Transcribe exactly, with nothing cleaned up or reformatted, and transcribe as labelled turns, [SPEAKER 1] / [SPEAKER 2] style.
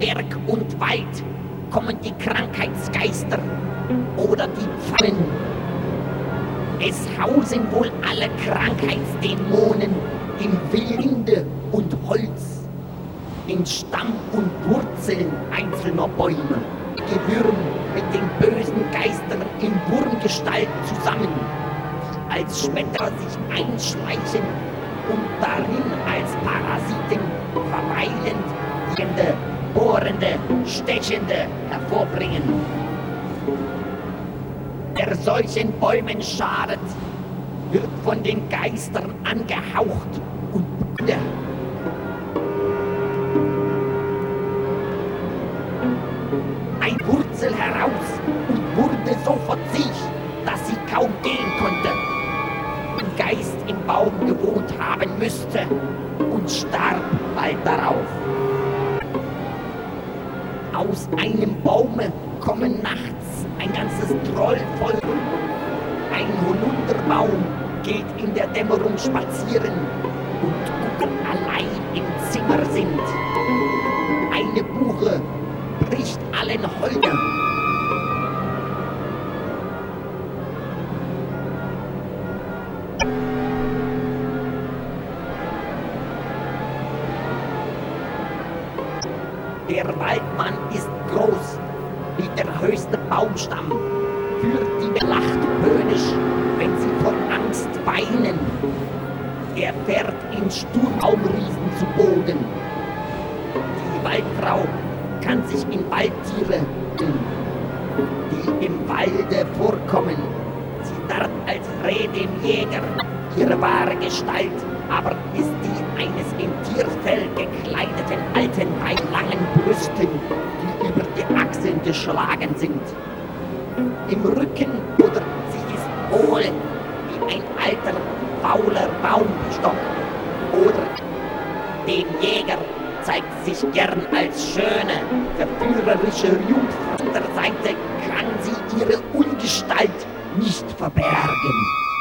[SPEAKER 1] Berg und Wald kommen die Krankheitsgeister oder die Pfannen. Es hausen wohl alle Krankheitsdämonen im Winde und Holz, in Stamm und Wurzeln einzelner Bäume. Gewürm mit den bösen Geistern in Wurmgestalt zusammen, die als Schmetter sich einschleichen und darin als Parasiten verweilend liegende, bohrende, stechende hervorbringen. Wer solchen Bäumen schadet, wird von den Geistern angehaucht und Brüder. Ein Wurzel heraus und wurde so verzicht, dass sie kaum gehen konnte. Ein Geist im Baum gewohnt haben müsste und starb bald darauf. Aus einem Baume kommen nachts ein ganzes Troll voll. Ein Holunderbaum geht in der Dämmerung spazieren und gucken allein im Zimmer sind. Eine Buche bricht allen Holder. Der Waldmann ist groß, wie der höchste Baumstamm, führt die belacht höhnisch, wenn sie vor Angst weinen. Er fährt in Sturmbaumriesen zu Boden. Die Waldfrau kann sich in Waldtiere, die im Walde vorkommen. Sie darf als Reh dem Jäger ihre wahre Gestalt, aber ist die eines im Tierfell gekleideten Alten bei langen Brüsten, die über die Achseln geschlagen sind. Im Rücken oder sie ist hohl wie ein alter, fauler Baumstock. Oder dem Jäger zeigt sich gern als schöne, verführerische Jungfrau. Auf der Seite kann sie ihre Ungestalt nicht verbergen.